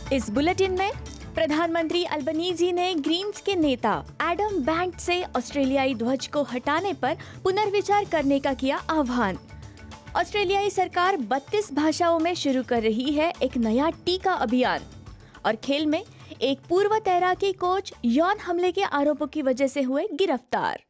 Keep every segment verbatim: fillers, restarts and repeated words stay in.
इस बुलेटिन में प्रधानमंत्री अल्बनीजी ने ग्रीन्स के नेता एडम बैंट से ऑस्ट्रेलियाई ध्वज को हटाने पर पुनर्विचार करने का किया आह्वान। ऑस्ट्रेलियाई सरकार बत्तीस भाषाओं में शुरू कर रही है एक नया टीका अभियान। और खेल में एक पूर्व तैराकी कोच यौन हमले के आरोपों की वजह से हुए गिरफ्तार।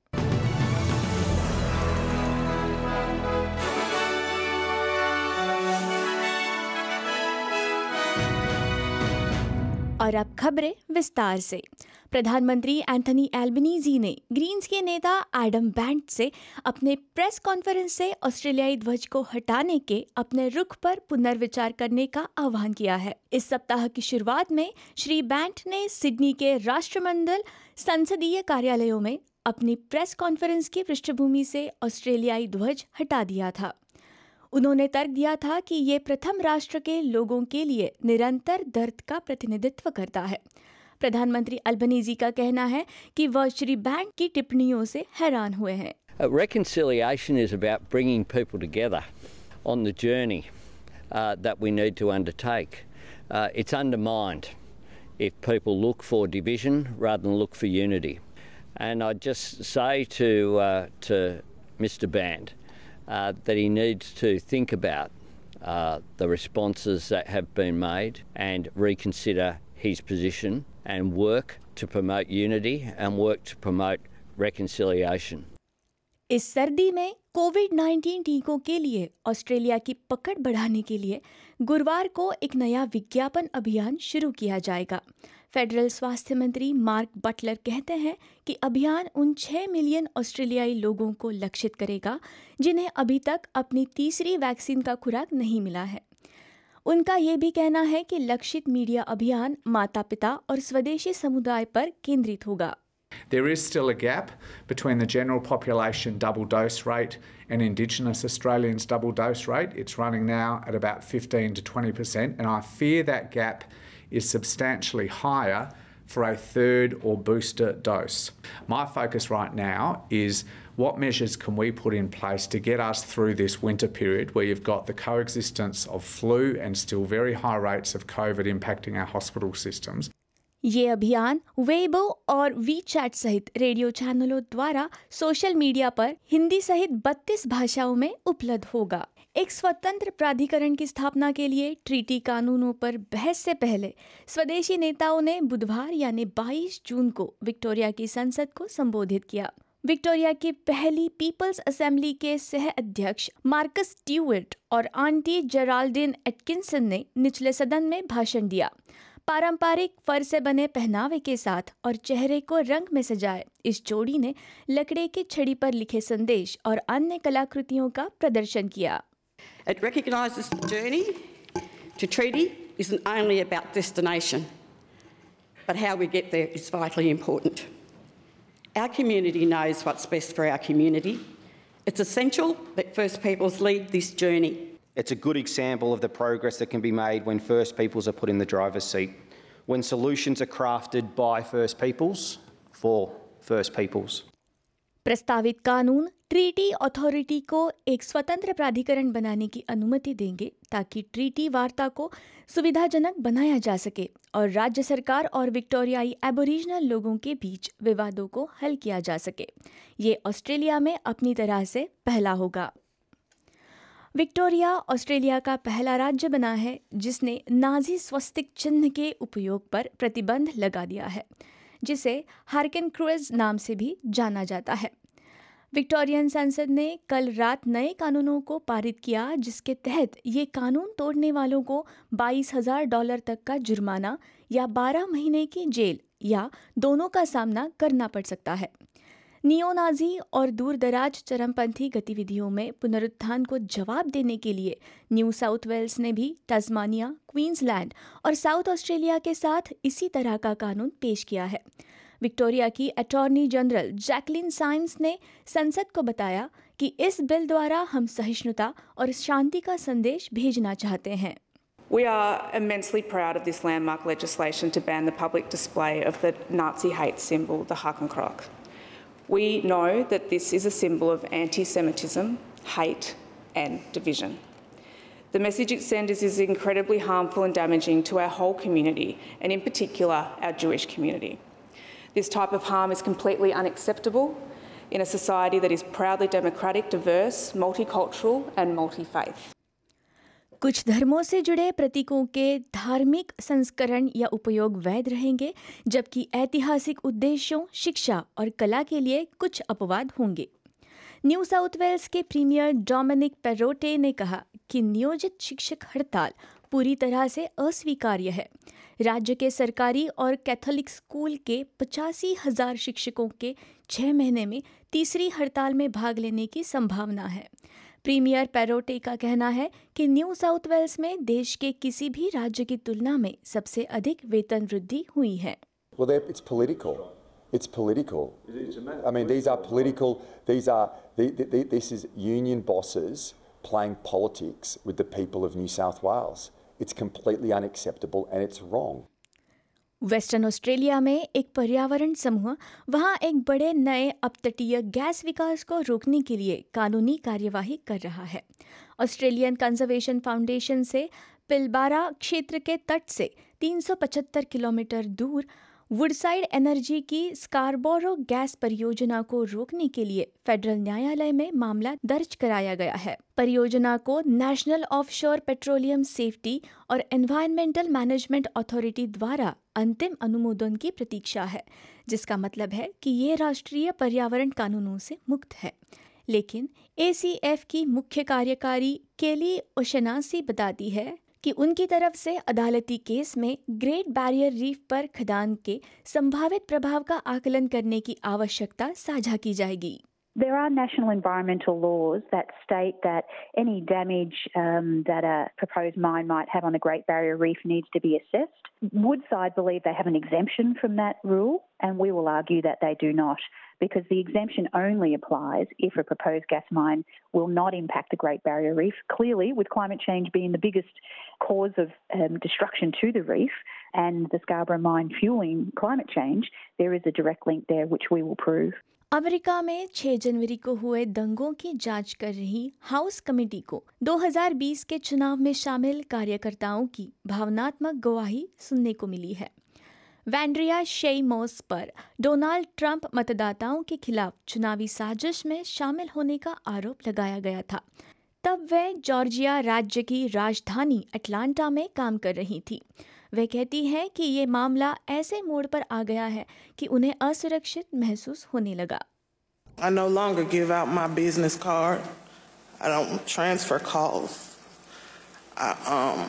और अब खबरें विस्तार से। प्रधानमंत्री एंथनी एल्बनीजी ने ग्रीन्स के नेता एडम बैंट से अपने प्रेस कॉन्फ्रेंस से ऑस्ट्रेलियाई ध्वज को हटाने के अपने रुख पर पुनर्विचार करने का आह्वान किया है। इस सप्ताह की शुरुआत में श्री बैंट ने सिडनी के राष्ट्रमंडल संसदीय कार्यालयों में अपनी प्रेस कॉन्फ्रेंस की पृष्ठभूमि से ऑस्ट्रेलियाई ध्वज हटा दिया था। उन्होंने तर्क दिया था कि ये प्रथम राष्ट्र के लोगों के लिए निरंतर दर्द का प्रतिनिधित्व करता है। प्रधानमंत्री अल्बनीजी का कहना है कि वह श्री बैंट की टिप्पणियों से हैरान हुए हैं। Uh, reconciliation is about bringing people together on the journey uh, that we need to undertake. Uh, it's undermined if people look for division rather than look for unity. And I just say to uh, to Mister Band Uh, that he needs to think about uh, the responses that have been made and reconsider his position and work to promote unity and work to promote reconciliation. इस सर्दी में Covid nineteen टीकों के लिए Australia की पकड़ बढ़ाने के लिए गुरुवार को एक नया विज्ञापन अभियान शुरू किया जाएगा। फेडरल स्वास्थ्य मंत्री मार्क बटलर कहते हैं कि अभियान उन छह मिलियन ऑस्ट्रेलियाई लोगों को लक्षित करेगा जिन्हें अभी तक अपनी तीसरी वैक्सीन का खुराक नहीं मिला है। उनका ये भी कहना है कि लक्षित मीडिया अभियान माता-पिता और स्वदेशी समुदाय पर केंद्रित होगा। There is still a gap between the general population double dose rate and Indigenous Australians double dose rate. It's running now at about fifteen to twenty percent, and I fear that gap is substantially higher for a third or booster dose. My focus right now is what measures can we put in place to get us through this winter period where you've got the coexistence of flu and still very high rates of COVID impacting our hospital systems. ये अभियान Weibo और we chat सहित radio चैनलों द्वारा social media पर हिंदी सहित बत्तीस भाषाओं में उपलब्ध होगा। एक स्वतंत्र प्राधिकरण की स्थापना के लिए ट्रीटी कानूनों पर बहस से पहले स्वदेशी नेताओं ने बुधवार यानी बाईस जून को विक्टोरिया की संसद को संबोधित किया। विक्टोरिया की पहली पीपल्स असेंबली के सह अध्यक्ष मार्कस स्टीवर्ट और आंटी जेराल्डिन एटकिंसन ने निचले सदन में भाषण दिया। पारंपरिक फर से बने पहनावे के साथ और चेहरे को रंग में सजाए इस जोड़ी ने लकड़े की छड़ी पर लिखे संदेश और अन्य कलाकृतियों का प्रदर्शन किया। It recognises the journey to treaty isn't only about destination, but how we get there is vitally important. Our community knows what's best for our community. It's essential that First Peoples lead this journey. It's a good example of the progress that can be made when First Peoples are put in the driver's seat, when solutions are crafted by First Peoples for First Peoples. प्रस्तावित कानून treaty authority को एक स्वतंत्र प्राधिकरण बनाने की अनुमति देंगे ताकि ट्रीटी वार्ता को सुविधाजनक बनाया जा सके और राज्य सरकार और विक्टोरियाई एबोरिजिनल लोगों के बीच विवादों को हल किया जा सके। ये ऑस्ट्रेलिया में अपनी तरह से पहला होगा। विक्टोरिया ऑस्ट्रेलिया का पहला राज्य बना है जिसने नाजी स्वस्तिक चिन्ह के उपयोग पर प्रतिबंध लगा दिया है, जिसे हार्किन क्रूज नाम से भी जाना जाता है। विक्टोरियन संसद ने कल रात नए कानूनों को पारित किया जिसके तहत ये कानून तोड़ने वालों को बाईस हजार डॉलर तक का जुर्माना या बारह महीने की जेल या दोनों का सामना करना पड़ सकता है। नियोनाजी और दूरदराज चरमपंथी गतिविधियों में पुनरुत्थान को जवाब देने के लिए न्यू साउथ वेल्स ने भी तस्मानिया, क्वींसलैंड और साउथ ऑस्ट्रेलिया के साथ इसी तरह का कानून पेश किया है। विक्टोरिया की अटॉर्नी जनरल जैकलिन साइम्स ने संसद को बताया कि इस बिल द्वारा हम सहिष्णुता और शांति का संदेश भेजना चाहते हैं। We are immensely proud of this landmark legislation to ban the public display of the Nazi hate symbol, the Hakenkreuz. We know that this is a symbol of anti-Semitism, hate and division. The message it sends is incredibly harmful and damaging to our whole community, and in particular, our Jewish community. This type of harm is completely unacceptable in a society that is proudly democratic, diverse, multicultural and multi-faith. कुछ धर्मों से जुड़े प्रतीकों के धार्मिक संस्करण या उपयोग वैध रहेंगे, जबकि ऐतिहासिक उद्देश्यों, शिक्षा और कला के लिए कुछ अपवाद होंगे। न्यू साउथ वेल्स के प्रीमियर डोमिनिक पेरोटे ने कहा कि नियोजित शिक्षक हड़ताल पूरी तरह से अस्वीकार्य है। राज्य के सरकारी और कैथोलिक स्कूल के पचासी हजार शिक्षकों के छः महीने में तीसरी हड़ताल में भाग लेने की संभावना है। प्रीमियर पेरोटे का कहना है कि न्यू साउथ वेल्स में देश के किसी भी राज्य की तुलना में सबसे अधिक वेतन वृद्धि हुई है। Well, it's political. It's political. I mean, these are political. These are. The, the, this is union bosses playing politics with the people of New South Wales. It's completely unacceptable and it's wrong. Western Australia में एक पर्यावरण समूह वहां एक बड़े नए अपतटीय gas विकास को रोकने के लिए कानूनी कार्यवाही कर रहा है। ऑस्ट्रेलियन कंजर्वेशन फाउंडेशन से पिलबारा क्षेत्र के तट से तीन सौ पचहत्तर किलोमीटर दूर वुडसाइड एनर्जी की स्कारबोरो गैस परियोजना को रोकने के लिए फेडरल न्यायालय में मामला दर्ज कराया गया है। परियोजना को नेशनल ऑफशोर पेट्रोलियम सेफ्टी और एनवायरमेंटल मैनेजमेंट अथॉरिटी द्वारा अंतिम अनुमोदन की प्रतीक्षा है, जिसका मतलब है कि ये राष्ट्रीय पर्यावरण कानूनों से मुक्त है। लेकिन ए सी एफ की मुख्य कार्यकारी केली ओशनासी बताती है कि उनकी तरफ से अदालती केस में ग्रेट बैरियर रीफ पर खदान के संभावित प्रभाव का आकलन करने की आवश्यकता साझा की जाएगी। There are national environmental laws that state that any damage um, that a proposed mine might have on the Great Barrier Reef needs to be assessed. Woodside believe they have an exemption from that rule, and we will argue that they do not, because the exemption only applies if a proposed gas mine will not impact the Great Barrier Reef. Clearly, with climate change being the biggest cause of um, destruction to the reef and the Scarborough mine fueling climate change, there is a direct link there which we will prove. America में छह जनवरी को हुए दंगों की जांच कर रही house committee को दो हज़ार बीस के चुनाव में शामिल कार्यकर्ताओं की भावनात्मक गवाही सुनने को मिली है। वैंड्रिया शेइमोस पर डोनाल्ड ट्रंप मतदाताओं के खिलाफ चुनावी साजिश में शामिल होने का आरोप लगाया गया था। तब वह जॉर्जिया राज्य की राजधानी अटलांटा में काम कर रही थी। वह कहती है कि ये मामला ऐसे मोड़ पर आ गया है कि उन्हें असुरक्षित महसूस होने लगा। I no longer give out my business card. I don't transfer calls. I um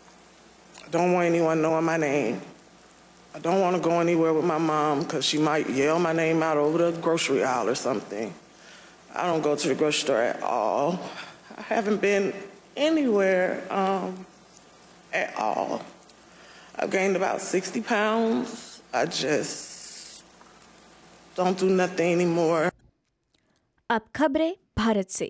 don't want anyone knowing my name. I don't want to go anywhere with my mom because she might yell my name out over the grocery aisle or something. I don't go to the grocery store at all. I haven't been anywhere um, at all. I've gained about sixty pounds. I just don't do nothing anymore. अब खबरें भारत से।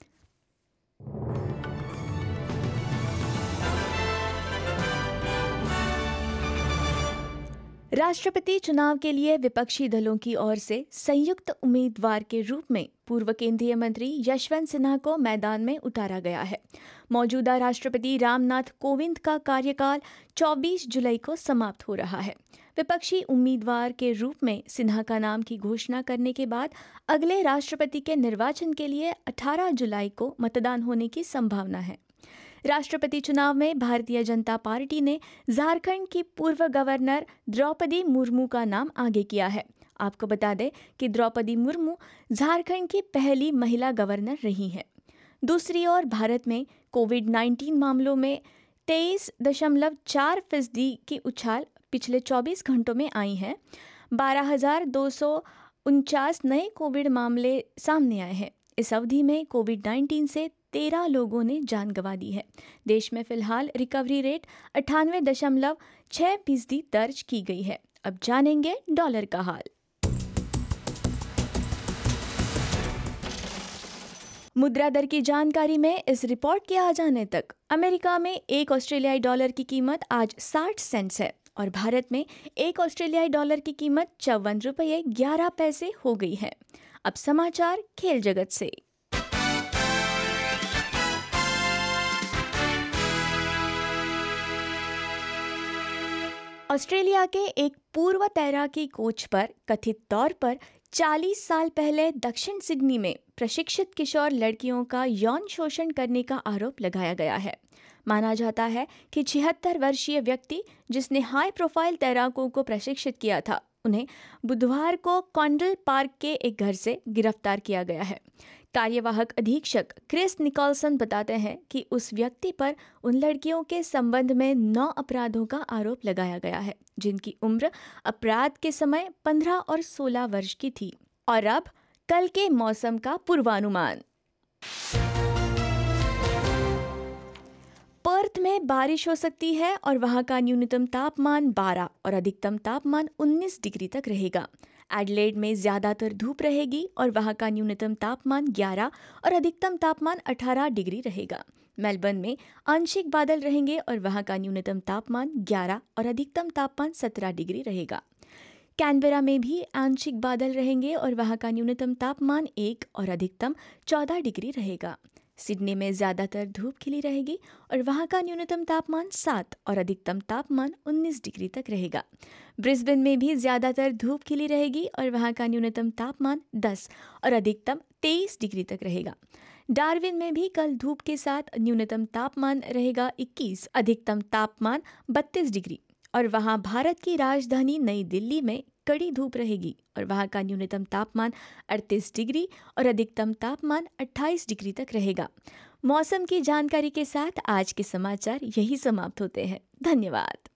राष्ट्रपति चुनाव के लिए विपक्षी दलों की ओर से संयुक्त उम्मीदवार के रूप में पूर्व केंद्रीय मंत्री यशवंत सिन्हा को मैदान में उतारा गया है। मौजूदा राष्ट्रपति रामनाथ कोविंद का कार्यकाल चौबीस जुलाई को समाप्त हो रहा है। विपक्षी उम्मीदवार के रूप में सिन्हा का नाम की घोषणा करने के बाद अगले राष्ट्रपति के निर्वाचन के लिए अठारह जुलाई को मतदान होने की संभावना है। राष्ट्रपति चुनाव में भारतीय जनता पार्टी ने झारखंड की पूर्व गवर्नर द्रौपदी मुर्मू का नाम आगे किया है। आपको बता दें कि द्रौपदी मुर्मू झारखंड की पहली महिला गवर्नर रही हैं। दूसरी ओर भारत में कोविड उन्नीस मामलों में तेईस दशमलव चार फीसदी की उछाल पिछले चौबीस घंटों में आई है। बारह हजार दो सौ उनचास नए कोविड मामले सामने आए हैं। इस अवधि में कोविड उन्नीस से तेरह लोगों ने जान गंवा दी है। देश में फिलहाल रिकवरी रेट अट्ठानवे दशमलव छः फीसदी दर्ज की गई है। अब जानेंगे डॉलर का हाल। मुद्रा दर की जानकारी में इस रिपोर्ट के आ जाने तक अमेरिका में एक ऑस्ट्रेलियाई डॉलर की कीमत आज साठ सेंट्स है और भारत में एक ऑस्ट्रेलियाई डॉलर की कीमत चौवन रुपये ग्यारह पैसे हो गई है। अब समाचार खेल जगत से। ऑस्ट्रेलिया के एक पूर्व तैराकी कोच पर कथित तौर पर चालीस साल पहले दक्षिण सिडनी में प्रशिक्षित किशोर लड़कियों का यौन शोषण करने का आरोप लगाया गया है। माना जाता है कि छिहत्तर वर्षीय व्यक्ति, जिसने हाई प्रोफाइल तैराकों को प्रशिक्षित किया था, उन्हें बुधवार को कॉन्डल पार्क के एक घर से गिरफ्तार किया गया है। कार्यवाहक अधीक्षक क्रिस निकोलसन बताते हैं कि उस व्यक्ति पर उन लड़कियों के संबंध में नौ अपराधों का आरोप लगाया गया है, जिनकी उम्र अपराध के समय पंद्रह और सोलह वर्ष की थी। और अब कल के मौसम का पूर्वानुमान। पर्थ में बारिश हो सकती है और वहां का न्यूनतम तापमान बारह और अधिकतम तापमान उन्नीस डिग्री तक रहेगा। एडलेड में ज़्यादातर धूप रहेगी और वहां का न्यूनतम तापमान ग्यारह और अधिकतम तापमान अठारह डिग्री रहेगा। मेलबर्न में आंशिक बादल रहेंगे और वहां का न्यूनतम तापमान ग्यारह और अधिकतम तापमान सत्रह डिग्री रहेगा। कैनबेरा में भी आंशिक बादल रहेंगे और वहां का न्यूनतम तापमान एक और अधिकतम चौदह डिग्री रहेगा। सिडनी में ज़्यादातर धूप खिली रहेगी और वहां का न्यूनतम तापमान सात और अधिकतम तापमान उन्नीस डिग्री तक रहेगा। ब्रिस्बेन में भी ज़्यादातर धूप खिली रहेगी और वहां का न्यूनतम तापमान दस और अधिकतम तेईस डिग्री तक रहेगा। डार्विन में भी कल धूप के साथ न्यूनतम तापमान रहेगा इक्कीस, अधिकतम तापमान बत्तीस डिग्री और वहां भारत की राजधानी नई दिल्ली में कड़ी धूप रहेगी और वहां का न्यूनतम तापमान अड़तीस डिग्री और अधिकतम तापमान अट्ठाईस डिग्री तक रहेगा। मौसम की जानकारी के साथ आज के समाचार यही समाप्त होते हैं। धन्यवाद।